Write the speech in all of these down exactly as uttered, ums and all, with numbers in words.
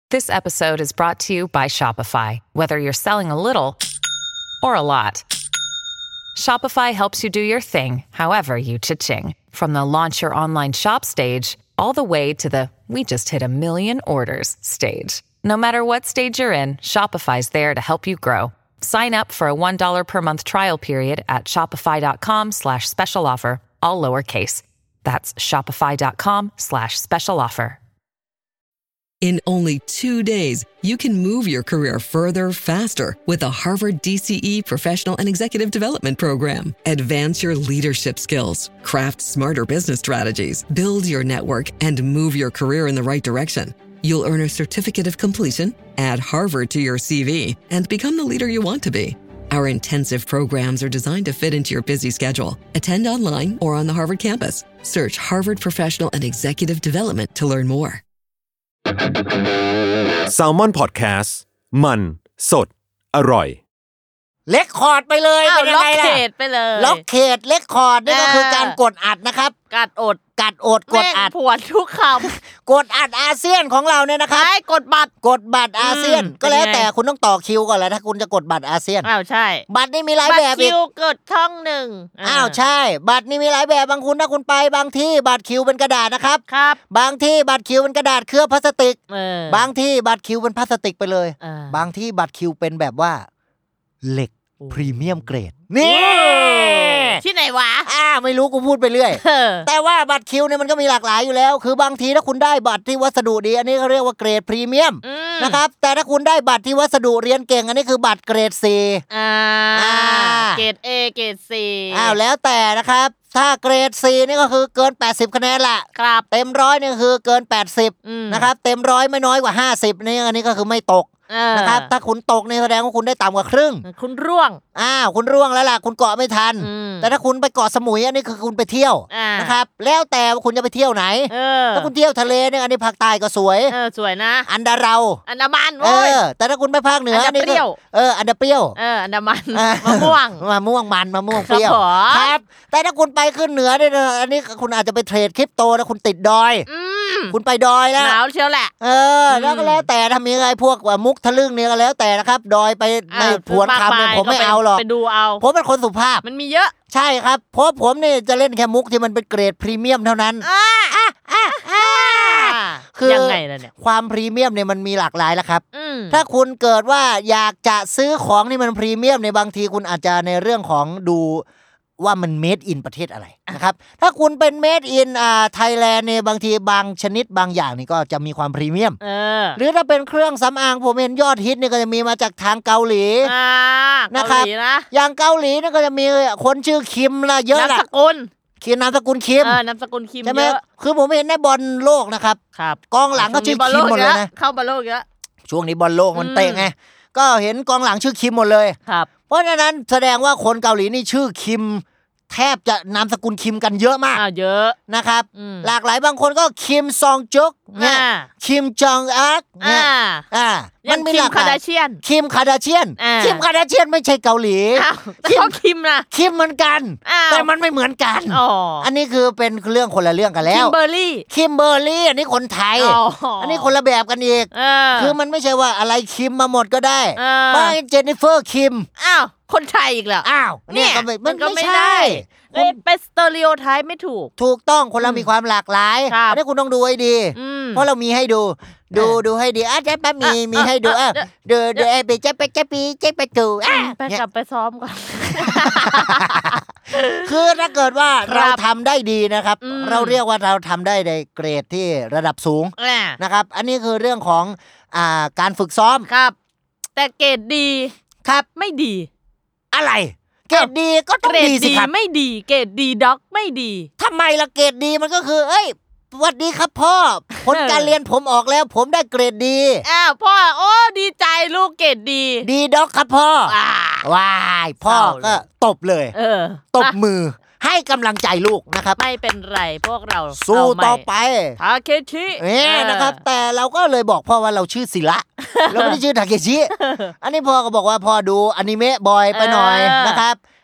This episode is brought to you by Shopify. Whether you're selling a little or a lot, Shopify helps you do your thing, however you cha-ching. From the launch your online shop stage, all the way to the we just hit a million orders stage. No matter what stage you're in, Shopify's there to help you grow. Sign up for a one dollar per month trial period at shopify.com slash special offer, all lowercase. That's shopify.com slash special offer. In only two days, you can move your career further, faster with the Harvard D C E Professional and Executive Development Program. Advance your leadership skills, craft smarter business strategies, build your network, and move your career in the right direction. You'll earn a certificate of completion, add Harvard to your C V, and become the leader you want to be. Our intensive programs are designed to fit into your busy schedule. Attend online or on the Harvard campus. Search Harvard Professional and Executive Development to learn more. Salmon Podcast มันสดอร่อยเลคคอร์ดไปเลยเป็นยังไงล่ะล็อกเขตไปเลยล็อกเขตเลคคอร์ดนี่ก็คือการกดอัดนะครับกัดอดกัดอดกดอัดผวนทุกคำกดอัดอาเซียนของเราเนี่ยนะครับกดบัตรกดบัตรอาเซียนก็แล้วแต่คุณต้องต่อคิวก่อนแล้วถ้าคุณจะกดบัตรอาเซียนอ้าวใช่บัตรนี่มีหลายแบบอีกบัตรคิวกดช่องหนึ่งอ้าวใช่บัตรนี่มีหลายแบบบางคุณถ้าคุณไปบางที่บัตรคิวเป็นกระดาษนะครับครับบางที่บัตรคิวเป็นกระดาษเคลือบพลาสติกบางที่บัตรคิวเป็นพลาสติกไปเลยบางที่บัตรคิวเป็นแบบว่าเหล็กพรีเมียมเกรดนี่ที่ไหนวะอ่าไม่รู้กูพูดไปเรื่อยแต่ว่าบัตรคิวเนี่ยมันก็มีหลากหลายอยู่แล้วคือบางทีถ้าคุณได้บัตรที่วัสดุดีอันนี้เขาเรียกว่าเกรดพรีเมียมนะครับแต่ถ้าคุณได้บัตรที่วัสดุเรียนเก่งอันนี้คือบัตรเกรด C อ่าเกรด A เกรด C อ้าวแล้วแต่นะครับถ้าเกรด C นี่ก็คือเกินแปดสิบคะแนนละครับเต็มร้อยนี่คือเกินแปดสิบนะครับเต็มร้อยไม่น้อยกว่าห้าสิบนี่อันนี้ก็คือไม่ตกนะครับถ้าคุณตกนี่แสดงว่าคุณได้ต่ำกว่าครึ่งคุณร่วงอ้าวคุณร่วงแล้วล่ะคุณเกาะไม่ทันแต่ถ้าคุณไปเกาะสมุยอันนี้คือคุณไปเที่ยวนะครับแล้วแต่ว่าคุณจะไปเที่ยวไหนถ้าคุณเที่ยวทะเลเนี่ยอันนี้ภาคใต้ก็สวยเออสวยนะอันดาเราอันดามันเออแต่ถ้าคุณไปภาคเหนืออันนี้เอออันดาเปรี้ยวเอออันดามันมะม่วงมะม่วงมันมะม่วงเปรี้ยวครับแต่ถ้าคุณไปขึ้นเหนือเนี่ยอันนี้คุณอาจจะไปเทรดคริปโตนะคุณติดดอยคุณไปดอยแล้วหนาวเชียวแหละเออแล้วก็แล้วแต่ทำยังไงพวกมุกทะลึ่งเนี่ยก็แล้วแต่นะครับดอยไปในผวนคำเนี่ยผมไม่เอาหรอกไปดูเอาผมเป็นคนสุภาพมันมีเยอะใช่ครับเพราะผมนี่จะเล่นแค่มุกที่มันเป็นเกรดพรีเมียมเท่านั้นคือยังไงล่ะเนี่ยความพรีเมียมเนี่ยมันมีหลากหลายแล้วครับถ้าคุณเกิดว่าอยากจะซื้อของที่มันพรีเมียมในบางทีคุณอาจจะในเรื่องของดูว่ามันเมดอินประเทศอะไรนะครับถ้าคุณเป็นเมดอินอ่าไทยแลนด์เนี่ยบางทีบางชนิดบางอย่างนี่ก็จะมีความพรีเมียมเออหรือถ้าเป็นเครื่องสำอางผมเห็นยอดฮิตนี่ก็จะมีมาจากทางเกาหลีอ่านะครับอย่างเกาหลีนี่ก็จะมีคนชื่อคิมละเยอะละนามสกุลคิมนามสกุลคิมเออนามสกุลคิมเยอะคือผมเห็นในบอลโลกนะครับครับกองหลังก็ชื่อคิมหมดเลยนะเข้าบอลโลกเยอะช่วงนี้บอลโลกมันเตะไงก็เห็นกองหลังชื่อคิมหมดเลยครับเพราะฉะนั้นแสดงว่าคนเกาหลีนี่ชื่อคิมแทบจะนามสกุลคิมกันเยอะมากอ่าเยอะนะครับหลากหลายบางคนก็คิมซองจุกเนี่ยคิมจองอักเนี่ยอ่ามันมีหลากหลายคิมคาดาเชียนคิมคาดาเชียนไม่ใช่เกาหลีคิมคิมนะคิมเหมือนกันแต่มันไม่เหมือนกันอันนี้คือเป็นเรื่องคนละเรื่องกันแล้วคิมเบอร์รี่คิมเบอร์รี่อันนี้คนไทยอันนี้คนละแบบกันอีกคือมันไม่ใช่ว่าอะไรคิมมาหมดก็ได้ไม่เจนนิเฟอร์คิมอ้าวคนไทยอีกแล้วอ้าวเนี่ยมันก็ไม่ใช่เป็นสเตอริโอไทป์ไม่ถูกถูกต้องคนเรามีความหลากหลายอันนี้คุณต้องดูให้ดีเพราะเรามีให้ดูดูดูให้ดีอ่ะเจ๊แป๊บมีมีให้ดูอ่ะเดี๋ยวเดี๋ยวไอ้ไปเจ๊ไปเจ๊ปีเจ๊ไปดูอ่ะไปกลับไปซ้อมก่อนคือถ้าเกิดว่าเราทำได้ดีนะครับเราเรียกว่าเราทำได้ในเกรดที่ระดับสูงนะครับอันนี้คือเรื่องของอ่าการฝึกซ้อมครับแต่เกรดดีครับไม่ดีอะไรเกรดดีก็ต้องดีสิครับไม่ดีเกรดดีด็อกไม่ดีทำไมล่ะเกรดดีมันก็คือเอ้ยสวัสดีครับพ่อผลการเรียนผมออกแล้วผมได้เกรดดีอ้าวพ่อโอ้ดีใจลูกเกรดดีดีด็อกครับพ่อว้ายพ่อก็ตบเลยตบมือให้กำลังใจลูกนะครับไม่เป็นไรพวกเราสู้ต่อไปทาเคชิเนี่ยนะครับแต่เราก็เลยบอกพ่อว่าเราชื่อศิระเราไม่ได้ชื่อทาเคชิอันนี้พ่อก็บอกว่าพ่อดูอนิเมะบ่อยไปหน่อยนะครับ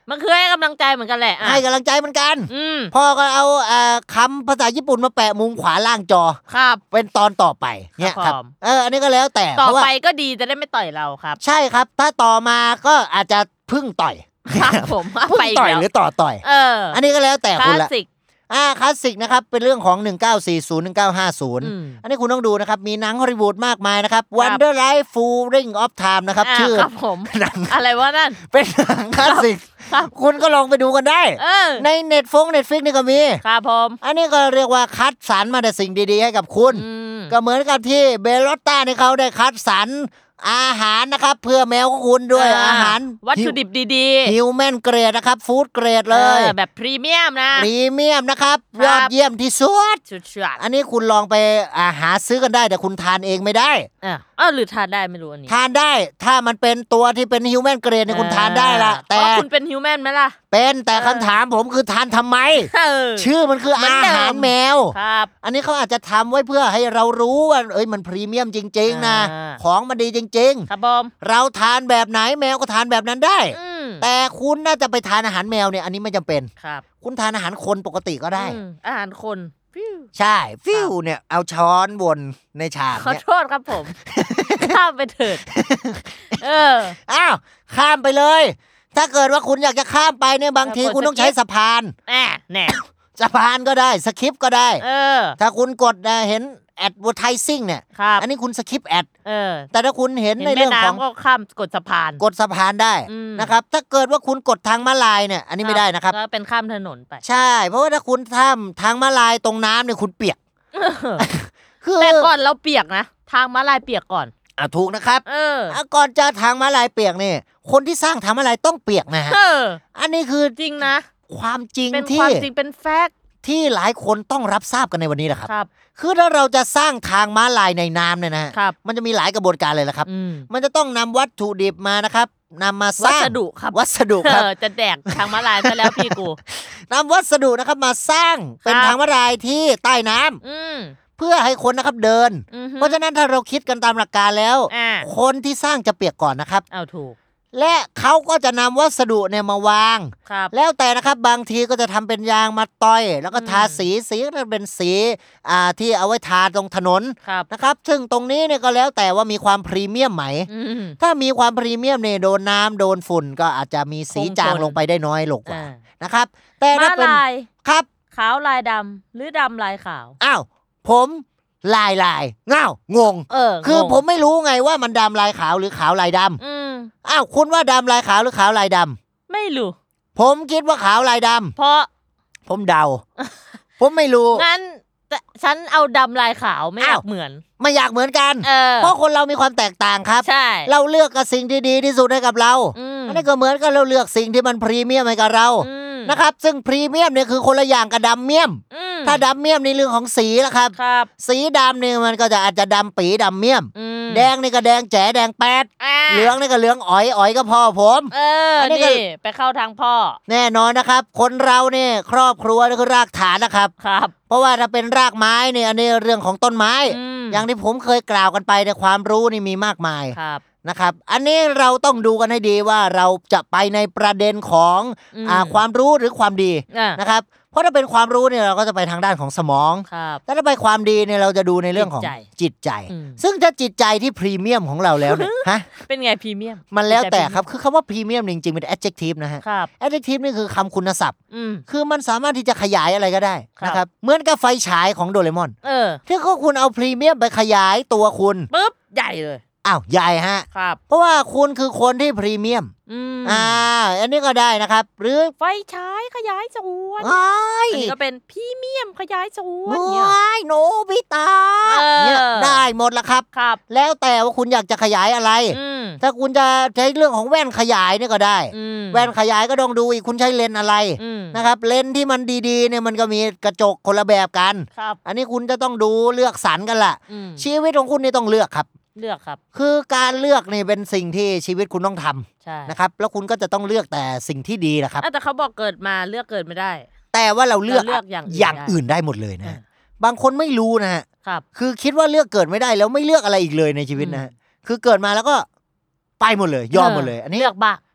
มันคือให้กำลังใจเหมือนกันแหละให้กำลังใจเหมือนกันพ่อก็เอาคำภาษาญี่ปุ่นมาแปะมุมขวาล่างจอครับเป็นตอนต่อไปเนี่ยครับเอออันนี้ก็แล้วแต่ต่อไปก็ดีจะได้ไม่ต่อยเราครับใช่ครับถ้าต่อมาก็อาจจะพึ่งต่อยครับผมพึ่งต่อยหรือต่อต่อยเอออันนี้ก็แล้วแต่คุณละคลาสสิกอ่าคลาสสิกนะครับเป็นเรื่องของหนึ่งเก้าสี่ศูนย์ หนึ่งเก้าห้าศูนย์อันนี้คุณต้องดูนะครับมีหนังฮอลลีวูดมากมายนะครับ Wonder Life Full Ring of Time นะครับชื่อครับผมอะไรวะนั่นเป็นหนังคลาสสิกคุณก็ลองไปดูกันได้ใน Netflix Netflix นี่ก็มีครับผมอันนี้ก็เรียกว่าคัดสรรมาแต่สิ่งดีๆให้กับคุณก็เหมือนกับที่เบลลอตต้านี่เขาได้คัดสรรอาหารนะครับเพื่อแมวของคุณด้วยอาหารวัตถุดิบดีๆฮิวแมนเกรดนะครับฟู้ดเกรดเลยแบบพรีเมียมนะพรีเมียมนะครับยอดเยี่ยมที่สุดอันนี้คุณลองไปอาหาซื้อกันได้แต่คุณทานเองไม่ได้อ้าวหรือทานได้ไม่รู้อันนี้ทานได้ถ้ามันเป็นตัวที่เป็นฮิวแมนเกรดเนี่ยคุณทานได้ละแต่คุณเป็นฮิวแมนไหมล่ะเป็นแต่คำถามผมคือทานทำไมชื่อมันคืออาหารแมวอันนี้เขาอาจจะทำไว้เพื่อให้เรารู้ว่าเอ้ยมันพรีเมียมจริงๆนะของมันดีจริงๆครับผมเราทานแบบไหนแมวก็ทานแบบนั้นได้แต่คุณน่าจะไปทานอาหารแมวเนี่ยอันนี้ไม่จำเป็นครับคุณทานอาหารคนปกติก็ได้อาหารคนใช่ฟิวเนี่ยเอาช้อนวนในชามเนี่ยขอโทษครับผมข้ามไปเถิดเอออ้าวข้ามไปเลยถ้าเกิดว่าคุณอยากจะข้ามไปเนี่ยบางทีคุณต้องใช้สะพานแน่แน่สะพานก็ได้สคริปต์ก็ได้เออถ้าคุณกดเห็นadvertising เนี่ยอันนี้คุณสคิปแอดแต่ถ้าคุณเห็นในเรื่องของก็ข้ามกดสะพานกดสะพานได้นะครับถ้าเกิดว่าคุณกดทางม้าลายเนี่ยอันนี้ไม่ได้นะครับก็เป็นข้ามถนนไปใช่เพราะว่าถ้าคุณข้ามทางม้าลายตรงน้ำเนี่ยคุณเปียกแต่ก่อนเราเปียกนะทางม้าลายเปียกก่อนอ่ะถูกนะครับเออก่อนจะทางม้าลายเปียกนี่คนที่สร้างทางม้าลายต้องเปียกนะฮะอันนี้คือจริงนะความจริงที่เป็นความจริงเป็นแฟกต์ที่หลายคนต้องรับทราบกันในวันนี้แหละครับคือถ้าเราจะสร้างทางม้าลายในน้ำเนี่ยนะมันจะมีหลายกระบวนการเลยแหละครับมันจะต้องนำวัตถุดิบมานะครับนำมาสร้างวัสดุครับวัสดุครับจะแดกทางม้าลายซะแล้วพี่กูนำวัสดุนะครับมาสร้างเป็นทางม้าลายที่ใต้น้ำเพื่อให้คนนะครับเดินเพราะฉะนั้นถ้าเราคิดกันตามหลักการแล้วคนที่สร้างจะเปียกก่อนนะครับเอาถูกและเขาก็จะนำวัสดุเนี่ยมาวางแล้วแต่นะครับบางทีก็จะทำเป็นยางมาต้อยแล้วก็ทาสีสีก็จะเป็นสีอ่าที่เอาไว้ทาตรงถนนนะครับซึ่งตรงนี้เนี่ยก็แล้วแต่ว่ามีความพรีเมียมไหมถ้ามีความพรีเมียมเนี่ยโดนน้ำโดนฝุ่นก็อาจจะมีสีจางลงไปได้น้อยลงกว่านะครับแต่ถ้าเป็นครับขาวลายดำหรือดำลายขาวอ้าวผมลายลายเงางงเออคือผมไม่รู้ไงว่ามันดำลายขาวหรือขาวลายดำอืมอ้าวคุณว่าดำลายขาวหรือขาวลายดำไม่รู้ผมคิดว่าขาวลายดำเพราะผมเดาผมไม่รู้งั้นฉันเอาดำลายขาวไม่อยากเหมือนไม่อยากเหมือนกันเพราะคนเรามีความแตกต่างครับใช่เราเลือกกับสิ่งที่ดีที่สุดให้กับเราอันนี้ก็เหมือนกับเราเลือกสิ่งที่มันพรีเมียมให้กับเรานะครับซึ่งพรีเมียมเนี่ยคือคนละอย่างกับดำเมียมถ้าดำเมียมในเรื่องของสีละครับสีดำเนี่ยมันก็จะอาจจะดำปีดำเมียมแดงนี่ก็แดงแจ๋แดงแปดเหลืองนี่ก็เหลืองอ๋อยอ๋อยก็พ่อผมเอออันนี้ไปเข้าทางพ่อแน่นอนนะครับคนเราเนี่ยครอบครัวนี่คือรากฐานนะครับครับเพราะว่าถ้าเป็นรากไม้เนี่ยอันนี้เรื่องของต้นไม้อย่างที่ผมเคยกล่าวกันไปในความรู้นี่มีมากมายนะครับอันนี้เราต้องดูกันให้ดีว่าเราจะไปในประเด็นของอ่าความรู้หรือความดีนะครับเพราะถ้าเป็นความรู้เนี่ยเราก็จะไปทางด้านของสมองแต่ถ้าไปความดีเนี่ยเราจะดูในเรื่องของจิตใจซึ่งจะจิตใจที่พรีเมียมของเราแล้วเนี่ยฮะเป็นไงพรีเมียมมันแล้วแต่ครับคือคำว่าพรีเมียมจริงๆเป็น adjective นะฮะ adjective นี่คือคำคุณศัพท์คือมันสามารถที่จะขยายอะไรก็ได้นะครับเหมือนกับไฟฉายของโดเรมอนที่เขาคุณเอาพรีเมียมไปขยายตัวคุณปุ๊บใหญ่เลยอ้าวใหญ่ฮะครับเพราะว่าคุณคือคนที่พรีเมียมอ่าอันนี้ก็ได้นะครับหรือไฟฉายขยายส่วนอันนี้ก็เป็นพรีเมียมขยายส่วนเนี่ยโนบิตะเนี่ยได้หมดละครับครับแล้วแต่ว่าคุณอยากจะขยายอะไรถ้าคุณจะใช้เรื่องของแว่นขยายเนี่ยก็ได้แว่นขยายก็ต้องดูอีกคุณใช้เลนส์อะไรนะครับเลนส์ที่มันดีๆเนี่ยมันก็มีกระจกคนละแบบกันอันนี้คุณจะต้องดูเลือกสรรกันล่ะชีวิตของคุณนี่ต้องเลือกครับเลือกครับคือการเลือกนี่เป็นสิ่งที่ชีวิตคุณต้องทำนะครับแล้วคุณก็จะต้องเลือกแต่สิ่งที่ดีแหละครับแต่เขาบอกเกิดมาเลือกเกิดไม่ได้แต่ว่าเราเลือกอย่างอื่นได้หมดเลยนะบางคนไม่รู้นะฮะคือคิดว่าเลือกเกิดไม่ได้แล้วไม่เลือกอะไรอีกเลยในชีวิตนะฮะคือเกิดมาแล้วก็ไปหมดเลยยอมหมดเลยอันนี้เลือกบ้า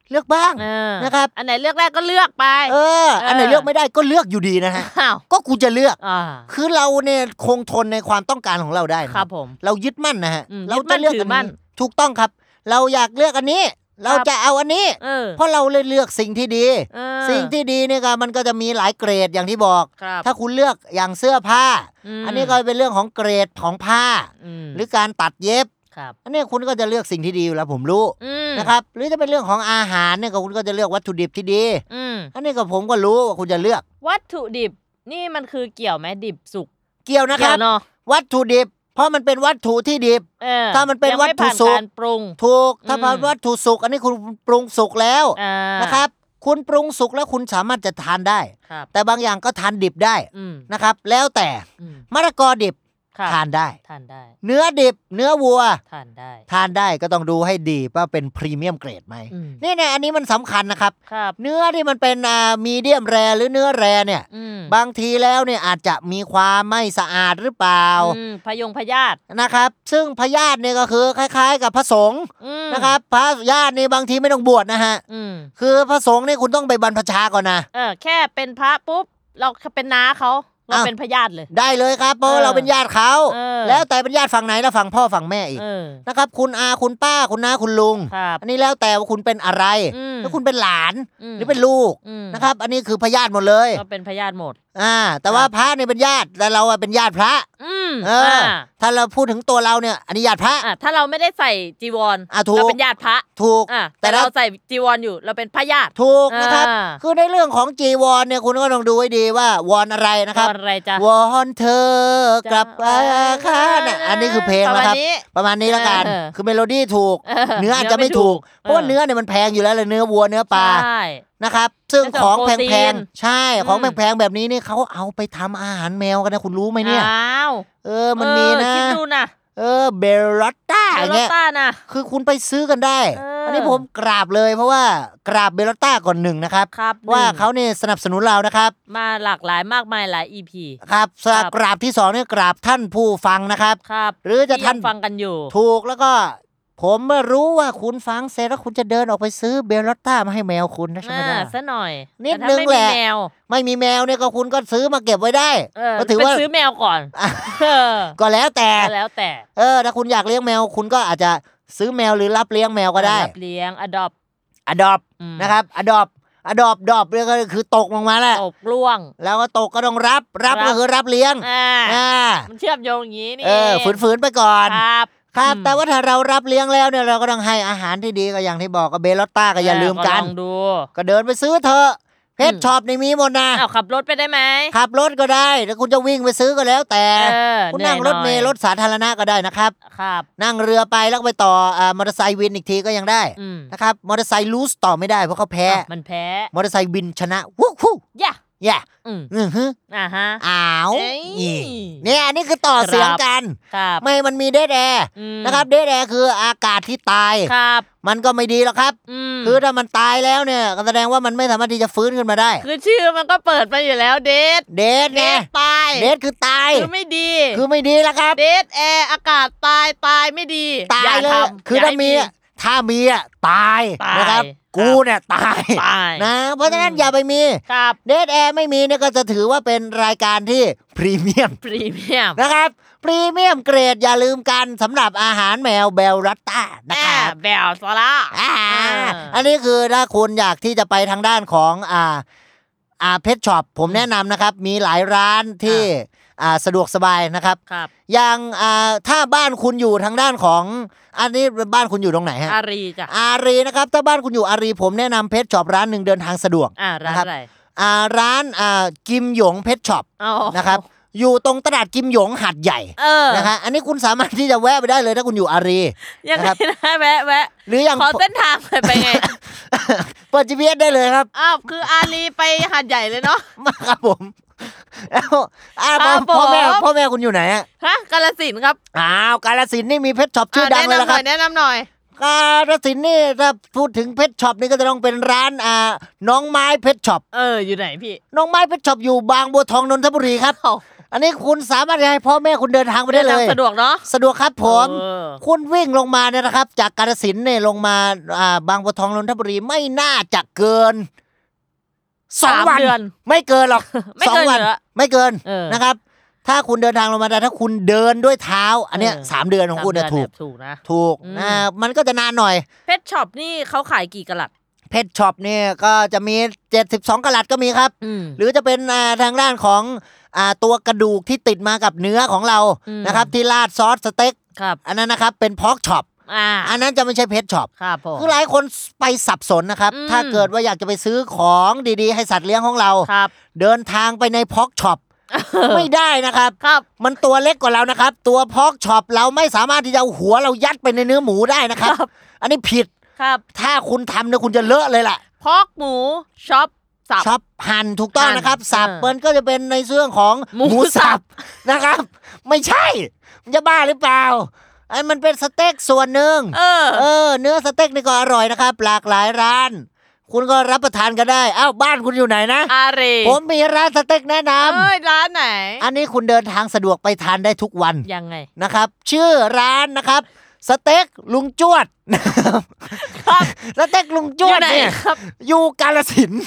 เลือกบ้างนะครับอันไหนเลือกได้ก็เลือกไปเอออันไหนเลือกไม่ได้ก็เลือกอยู่ดีนะฮะก็กูจะเลือกคือเราเนี่ยคงทนในความต้องการของเราได้ครับผมเรายึดมั่นนะฮะเราจะเลือกอันนี้ถูกต้องครับเราอยากเลือกอันนี้เราจะเอาอันนี้เพราะเราเลยเลือกสิ่งที่ดีสิ่งที่ดีเนี่ยก็มันก็จะมีหลายเกรดอย่างที่บอกถ้าคุณเลือกอย่างเสื้อผ้าอันนี้ก็เป็นเรื่องของเกรดของผ้าหรือการตัดเย็บอันนี้คุณก็จะเลือกสิ่งที่ดีอยู่แล้วผมรู้นะครับหรือจะเป็นเรื่องของอาหารเนี่ยก็คุณก็จะเลือกวัตถุดิบที่ดีอันนี้ก็ผมก็รู้ว่าคุณจะเลือกวัตถุดิบนี่มันคือเกี่ยวไหมดิบสุกเกี่ยวนะครับวัตถุดิบเพราะมันเป็นวัตถุที่ดิบถ้ามันเป็นวัตถุสุกถูกถ้าเป็นวัตถุสุกอันนี้คุณปรุงสุกแล้วนะครับคุณปรุงสุกแล้วคุณสามารถจะทานได้แต่บางอย่างก็ทานดิบได้นะครับแล้วแต่มะละกอดิบทานได้ทานได้เนื้อดิบเนื้อวัวทานได้ทานได้ก็ต้องดูให้ดีว่าเป็นพรีเมียมเกรดไหมนี่เนี่ยอันนี้มันสำคัญนะครับเนื้อที่มันเป็นอ่ามีเดียมแรร์หรือเนื้อแรร์เนี่ยบางทีแล้วเนี่ยอาจจะมีความไม่สะอาดหรือเปล่าพยงพยาธินะครับซึ่งพยาธิเนี่ยก็คือคล้ายๆกับพระสงฆ์นะครับพระญาตินี่บางทีไม่ต้องบวชนะฮะคือพระสงฆ์นี่คุณต้องไปบรรพชาก่อนนะเออแค่เป็นพระปุ๊บเราเป็นน้าเขาเราเป็นพญาติเลยได้เลยครับเพราะเราเป็นญาติเขาแล้วแต่เป็นญาติฝั่งไหนแล้วฝั่งพ่อฝั่งแม่อีกนะครับคุณอาคุณป้าคุณน้าคุณลุงอันนี้แล้วแต่ว่าคุณเป็นอะไรถ้าคุณเป็นหลานหรือเป็นลูกนะครับอันนี้คือพญาติหมดเลยก็เป็นพญาติหมดอ่าแต่ว่าพระเนี่ยเป็นญาติแต่เราเป็นญาติพระเออถ้าเราพูดถึงตัวเราเนี่ยอันนี้ญาติพระถ้าเราไม่ได้ใส่จีวรเราเป็นญาติพระถูกแต่เราใส่จีวรอยู่เราเป็นพญาติถูกนะครับคือในเรื่องของจีวรเนี่ยคุณก็ต้องดูให้ดีว่าวรอะไรนะครับวรอะไรจ้ะวอนเธอกลับมาค่ะเนี่ยอันนี้คือเพลงนะครับประมาณนี้แล้วกันคือเมโลดี้ถูกเนื้ออาจจะไม่ถูกเพราะว่าเนื้อเนี่ยมันแพงอยู่แล้วเลยเนื้อวัวเนื้อปลานะครับซึ่งของแพงๆใช่ของแพงๆแบบนี้นี่เขาเอาไปทำอาหารแมวกันนะคุณรู้ไหมเนี่ยเออมันมีนะคิดดูนะเออเบลลัตต้าอย่างเงี้ยคือคุณไปซื้อกันได้อันนี้ผมกราบเลยเพราะว่ากราบเบลลัตต้าก่อนหนึ่งนะครับว่าเขาเนี่ยสนับสนุนเรานะครับมาหลากหลายมากมายหลาย อี พีครับกราบที่สองเนี่ยกราบท่านผู้ฟังนะครับหรือจะท่านฟังกันอยู่ถูกแล้วก็ผมเมื่อรู้ว่าคุณฟังเสร็จแล้วคุณจะเดินออกไปซื้อเบลลัตต้ามาให้แมวคุณนะใช่ไหมล่ะซะหน่อยนิดนึงแหละไม่มีแมวเนี่ยก็คุณก็ซื้อมาเก็บไว้ได้ก็ถือว่าซื้อแมวก่อนก็แล้วแต่แล้วแต่เออถ้าคุณอยากเลี้ยงแมวคุณก็อาจจะซื้อแมวหรือรับเลี้ยงแมวก็ได้รับเลี้ยง adopt adopt นะครับ adopt adopt adopt เนี่ยก็คือตกลงมาแหละตกล่วงแล้วก็ตกก็ต้องรับรับก็คือรับเลี้ยงอ่ามันเชื่อมโยงอย่างนี้นี่เออฝืนๆไปก่อนครับครับแต่ว่าถ้าเรารับเลี้ยงแล้วเนี่ยเราก็ต้องให้อาหารที่ดีก็อย่างที่บอกก็เบลลัตต้าก็อย่าลืมกันก็เดินไปซื้อเถอะเพชรช็อปนี่มีหมดนะอ้าวขับรถไปได้ไหมขับรถก็ได้แต่คุณจะวิ่งไปซื้อก็แล้วแต่คุณนั่งรถเมล์รถสาธารณะก็ได้นะครับครับนั่งเรือไปแล้วไปต่อมอเตอร์ไซค์วินอีกทีก็ยังได้นะครับมอเตอร์ไซค์ลูสต่อไม่ได้เพราะเขาแพ้มันแพ้มอเตอร์ไซค์วินชนะวู้ฮู้ย่าย่าอืมอือฮึอ่าฮะอ้าวนี่เนี่ยอันนี้คือต่อเสียงกันไม่มันมีเดดแอร์นะครับเดดแอร์คืออากาศที่ตายครับมันก็ไม่ดีหรอกครับคือถ้ามันตายแล้วเนี่ยก็แสดงว่ามันไม่สามารถที่จะฟื้นขึ้นมาได้คือชื่อมันก็เปิดไปอยู่แล้วเดดเดดไงตายเดดคือตายคือไม่ดีคือไม่ดีแล้วครับเดดแอร์อากาศตายตายไม่ดีตายเลยคือถ้ามีถ้ามีอ่ะตายนะครับกูเนี่ยตายนะเพราะฉะนั้นอย่าไปมีเดดแอร์ไม่มีเนี่ยก็จะถือว่าเป็นรายการที่พรีเมียมพรีเมียมนะครับพรีเมียมเกรดอย่าลืมกันสำหรับอาหารแมวเบลลัตต้านะครับเบลซาร่าอันนี้คือถ้าคุณอยากที่จะไปทางด้านของอ่าอ่าเพชช็อปผมแนะนำนะครับมีหลายร้านที่อ่าสะดวกสบายนะครับอย่างอ่าถ้าบ้านคุณอยู่ทางด้านของอันนี้บ้านคุณอยู่ตรงไหนฮะอารีจ้ะอารีนะครับถ้าบ้านคุณอยู่อารีผมแนะนำเพชช็อปร้านหนึ่งเดินทางสะดวกอ่าร้านอะไรอ่าร้านอ่ากิมหยงเพชช็อปนะครับอยู่ตรงตลาดกิมหยงหาดใหญ่นะฮะอันนี้คุณสามารถที่จะแวะไปได้เลยถ้าคุณอยู่อารียังไงนะแวะแวะหรืออย่างขอเส้นทางไปไงเปิด จี พี เอส ได้เลยครับอ้าวคืออารีไปหาดใหญ่เลยเนาะมาครับผมแล้วอ้าวพ่อแม่พ่อแม่คุณอยู่ไหนฮะฮะกาฬสินธุ์ครับอ้าวกาฬสินธุ์นี่มีเพชรช็อปชื่อดังเลยครับแนะนำหน่อยกาฬสินธุ์นี่ถ้าพูดถึงเพชรช็อปนี่ก็จะต้องเป็นร้านอ่าน้องไม้เพชรช็อปเอออยู่ไหนพี่น้องไม้เพชรช็อปอยู่บางบัวทองนนทบุรีครับอันนี้คุณสามารถให้พ่อแม่คุณเดินทางไปได้เลยสะดวกเนาะสะดวกครับผมคุณวิ่งลงมาเนี่ยนะครับจากกาฬสินธุ์เนี่ยลงมาอ่าบางบัวทองนนทบุรีไม่น่าจะเกินสองวันไม่เกินหรอกสองวันไม่เกินนะครับถ้าคุณเดินทางลงมาแต่ถ้าคุณเดินด้วยเท้าอันเนี้ยสามเดือนของคุณเนี่ยถูกถูกนะถูกอ่ามันก็จะนานหน่อยเพชรช็อปนี่เขาขายกี่กะรัตเพชรช็อปเนี่ยก็จะมีเจ็ดสิบสองกะรัตก็มีครับหรือจะเป็นทางด้านของอ่าตัวกระดูกที่ติดมากับเนื้อของเรานะครับที่ราดซอสสเต็กอันนั้นนะครับเป็นพอกช็อปอันนั้นจะไม่ใช่เพชรช็อปคือหลายคนไปสับสนนะครับถ้าเกิดว่าอยากจะไปซื้อของดีๆให้สัตว์เลี้ยงของเราเดินทางไปในพอกช็อปไม่ได้นะครับมันตัวเล็กกว่าเรานะครับตัวพอกช็อปเราไม่สามารถที่จะเอาหัวเรายัดไปในเนื้อหมูได้นะครับอันนี้ผิดถ้าคุณทำเนี่ยคุณจะเลอะเลยล่ะพอกหมูช็อปสับช็อปหั่นถูกต้องนะครับสับมันก็จะเป็นในเรื่องของหมูสับนะครับไม่ใช่มันจะบ้าหรือเปล่าไอ้มันเป็นสเต็กส่วนหนึ่งเออเออเนื้อสเต็กนี่ก็อร่อยนะครับหลากหลายร้านคุณก็รับประทานกันได้อ้าวบ้านคุณอยู่ไหนนะอารีผมมีร้านสเต็กแนะนำเอ้ยร้านไหนอันนี้คุณเดินทางสะดวกไปทานได้ทุกวันยังไงนะครับชื่อร้านนะครับสเต็กลุงจวดครับสเต็กลุงจวดเนี่ยอยู่กาฬสินธุ์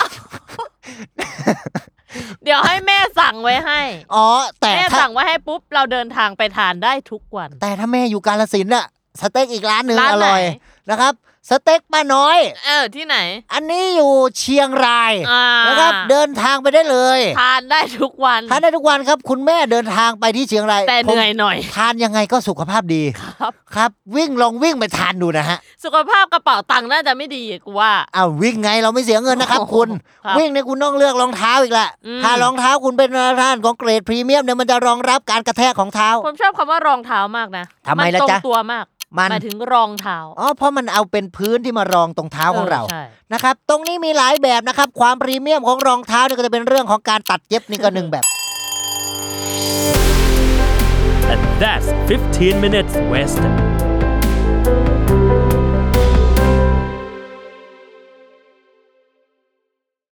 เดี๋ยวให้แม่สั่งไว้ให้อ๋อแต่แม่สั่งไว้ให้ปุ๊บเราเดินทางไปทานได้ทุกวันแต่ถ้าแม่อยู่กาฬสินธุ์น่ะสเต็กอีกร้านนึงอร่อยนะครับสเต็กป้าน้อยเออที่ไหนอันนี้อยู่เชียงรายนะครับเดินทางไปได้เลยทานได้ทุกวันทานได้ทุกวันครับคุณแม่เดินทางไปที่เชียงรายแต่เหนื่อยหน่อยทานยังไงก็สุขภาพดีครับครับวิ่งลองวิ่งไปทานดูนะฮะสุขภาพกระเป๋าตังค์น่าจะไม่ดีกูว่าอ้าววิ่งไงเราไม่เสียเงินนะครับคุณวิ่งเนี่ยคุณต้องเลือกรองเท้าอีกแหละถ้ารองเท้าคุณเป็นร้านของเกรดพรีเมียมเนี่ยมันจะรองรับการกระแทกของเท้าผมชอบคำว่ารองเท้ามากนะทำไมล่ะจ๊ะตรงตัวมากหมายถึงรองเท้าอ๋อเพราะมันเอาเป็นพื้นที่มารองตรงเท้าของเรานะครับตรงนี้มีหลายแบบนะครับความพรีเมียมของรองเท้าเนี่ยก็จะเป็นเรื่องของการตัดเย็บนี่ก็หนึ่งแบบ And that's fifteen minutes West